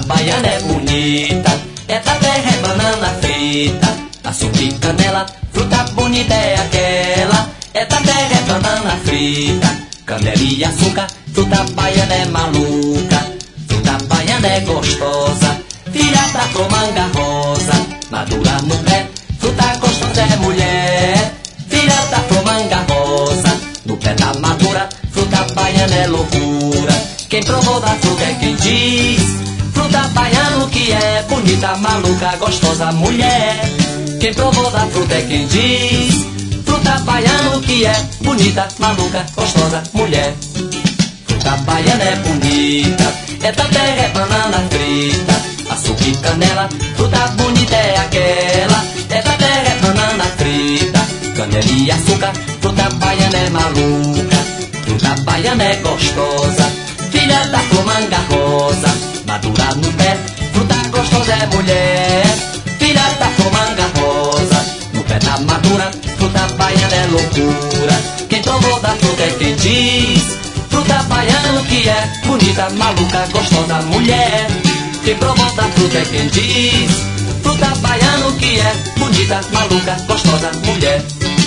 baiana é bonita, é da terra, é banana frita, açúcar e canela, fruta bonita é aquela. É da terra, é banana frita, canela e açúcar, fruta baiana é maluca, fruta baiana é gostosa, filha da flor manga rosa, madura no pé, fruta gostosa é mulher, filha da flor manga rosa, no pé da madura, fruta baiana é loucura. Quem provou da fruta é quem diz, fruta baiana o que é, bonita, maluca, gostosa, mulher. Quem provou da fruta é quem diz, fruta baiana o que é, bonita, maluca, gostosa, mulher. Fruta baiana é bonita, é da terra, é banana frita, açúcar e canela, fruta bonita é aquela. É da terra, é banana frita, canela e açúcar, fruta baiana é maluca, fruta baiana é gostosa, filha da flor manga rosa, madura no pé, fruta gostosa é mulher, filha da flor manga rosa, no pé da madura, fruta baiana é loucura. Quem provou da fruta é quem diz, fruta baiana o que é, bonita, maluca, gostosa, mulher. Quem provou da fruta é quem diz, fruta baiana o que é, bonita, maluca, gostosa, mulher.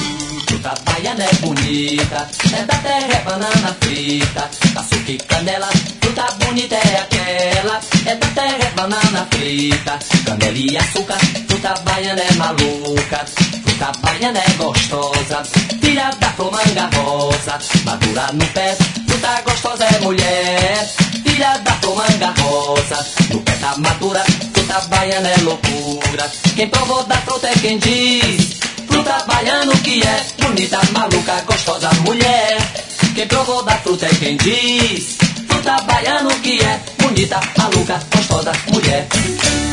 Fruta baiana é bonita, é da terra, é banana frita, açúcar e canela, fruta bonita é aquela. É da terra, é banana frita, canela e açúcar, fruta baiana é maluca, fruta baiana é gostosa, filha da flor manga rosa, madura no pé, fruta gostosa é mulher, filha da flor manga rosa, no pé da madura, fruta baiana é loucura. Quem provou da fruta é quem diz, fruta baiana o que é, bonita, maluca, gostosa, mulher. Quem provou da fruta é quem diz, fruta baiana o que é, bonita, maluca, gostosa, mulher.